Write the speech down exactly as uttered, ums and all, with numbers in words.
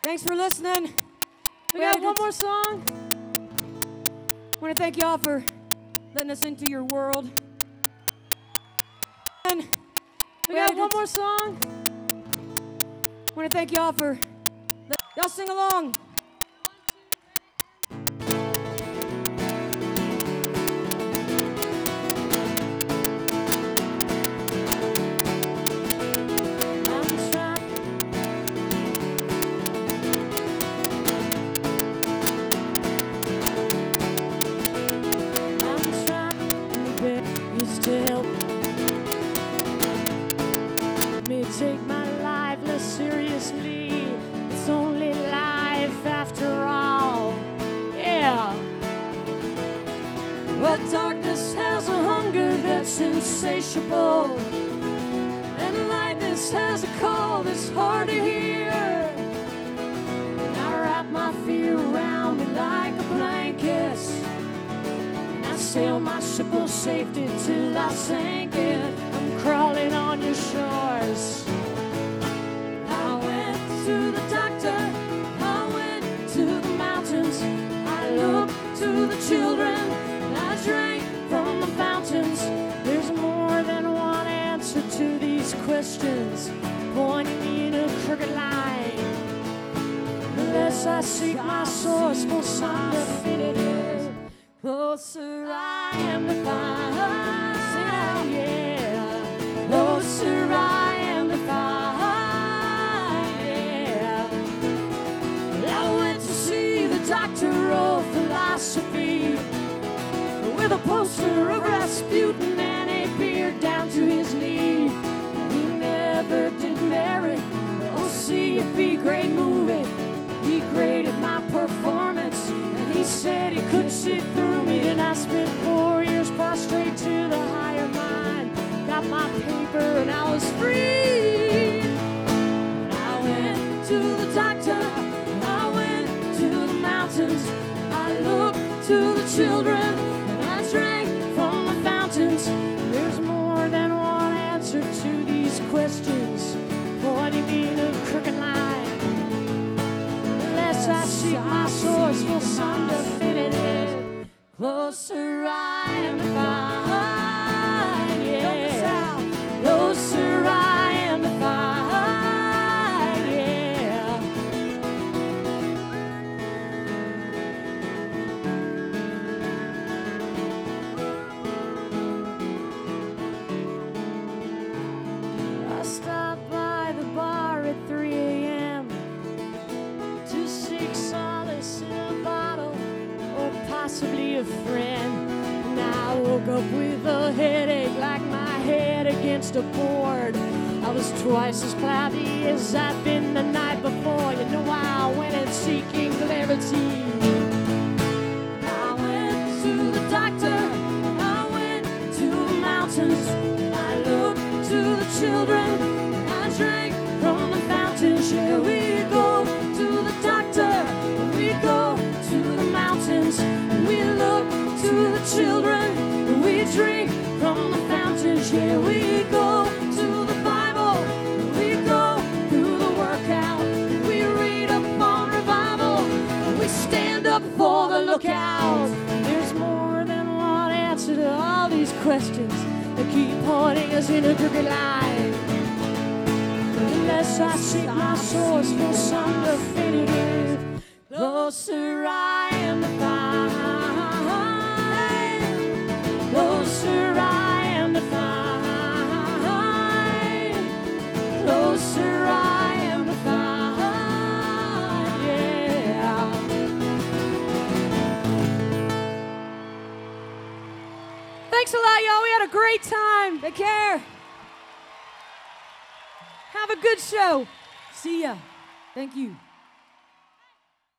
Thanks for listening. We got one more song. I want to thank y'all for letting us into your world. And we got one more song. I want to thank y'all for let y'all sing along. To help me take my life less seriously. It's only life after all. Yeah. But darkness has a hunger that's insatiable, and lightness has a call that's hard to hear. And I wrap my fear around me like a blanket. Sail my ship of safety till I sink it. I'm crawling on your shores. I went to the doctor, I went to the mountains, I looked to the children, and I drank from the fountains. There's more than one answer to these questions, pointing me in a crooked line. Unless I seek my source for some definitive, closer I am to find, yeah. Closer I am to find, yeah. Well, I went to see the doctor of philosophy with a poster of Rasputin and a beard down to his knee. He never did marry or see a B-grade movie. He graded my performance, and he said he couldn't sit through me. And I spent four years prostrate to the higher mind. Got my paper and I was free. I went to the doctor, I went to the mountains, I looked to the children, and I drank from the fountains. There's more than one answer to these questions, pointing me in a crooked line. I seek my source for some definitive, closer I am to find, yeah. Closer I am to find, yeah. I stopped by the bar at three a.m. to seek solace in a bottle or possibly a friend. And I woke up with a headache like my head against a board. I was twice as cloudy as I'd been the night before. You know why I went in seeking clarity. I went to the doctor, I went to the mountains, I looked to the children, I drank from the fountains. Yeah, we go to the doctor, we go to the mountains, we look to the children, we drink from the fountains. Yeah, we go to the Bible, we go through the workout, we read up on revival, we stand up for the lookout. There's more than one answer to all these questions that keep pointing us in a crooked line. Unless I seek my source for some definitive, closer I am to find, closer I am to find, closer I am to find, yeah. Thanks a lot, y'all. We had a great time. Take care. Have a good show. See ya. Thank you.